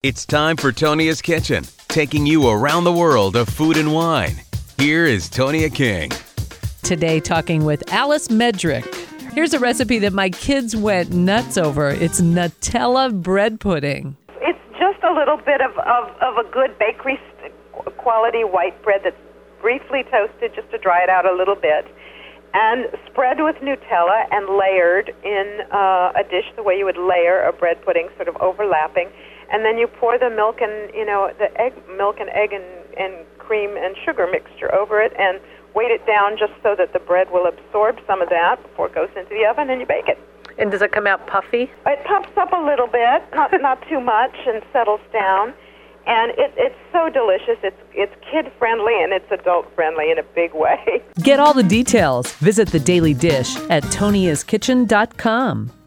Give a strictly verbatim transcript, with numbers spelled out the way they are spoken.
It's time for Tonia's Kitchen, taking you around the world of food and wine. Here is Tonia King. Today, talking with Alice Medrick. Here's a recipe that my kids went nuts over. It's Nutella bread pudding. It's just a little bit of, of, of a good bakery quality white bread that's briefly toasted just to dry it out a little bit, and spread with Nutella and layered in uh, a dish the way you would layer a bread pudding, sort of overlapping. And then you pour the milk and, you know, the egg, milk and egg and, and cream and sugar mixture over it and weight it down just so that the bread will absorb some of that before it goes into the oven, and you bake it. And does it come out puffy? It puffs up a little bit, not not too much, and settles down. And it, it's so delicious. It's it's kid-friendly and it's adult-friendly in a big way. Get all the details. Visit The Daily Dish at tonias kitchen dot com.